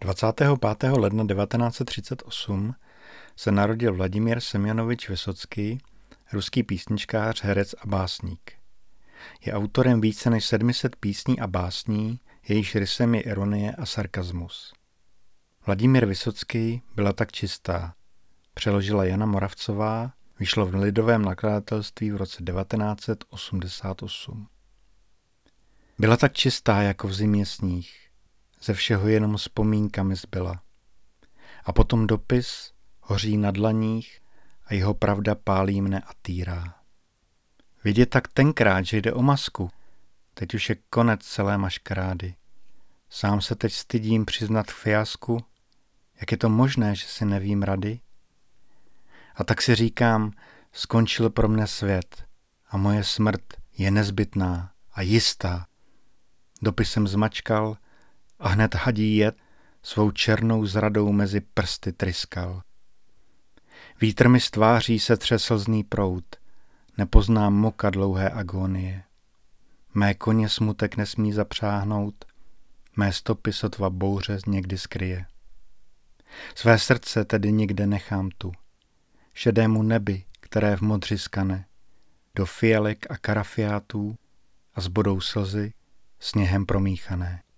25. ledna 1938 se narodil Vladimír Semjonovič Vysocký, ruský písničkář, herec a básník. Je autorem více než 700 písní a básní, jejíž rysem je ironie a sarkasmus. Vladimír Vysocký byla tak čistá. Přeložila Jana Moravcová, vyšlo v Lidovém nakladatelství v roce 1988. Byla tak čistá jako v zimě sníh, ze všeho jenom vzpomínkami zbyla. A potom dopis hoří na dlaních a jeho pravda pálí mne a týrá. Vidět tak tenkrát, že jde o masku, teď už je konec celé maškarády. Sám se teď stydím přiznat k fiasku, jak je to možné, že si nevím rady? A tak si říkám, skončil pro mne svět a moje smrt je nezbytná a jistá. Dopisem zmačkal a hned hadí jed svou černou zradou mezi prsty tryskal. Vítr mi z tváří se tře slzný proud, nepoznám muka dlouhé agonie. Mé koně smutek nesmí zapřáhnout, mé stopy sotva bouře někdy skryje. Své srdce tedy nikde nechám tu, šedému nebi, které v modři skane, do fialek a karafiátů a zbodou slzy sněhem promíchané.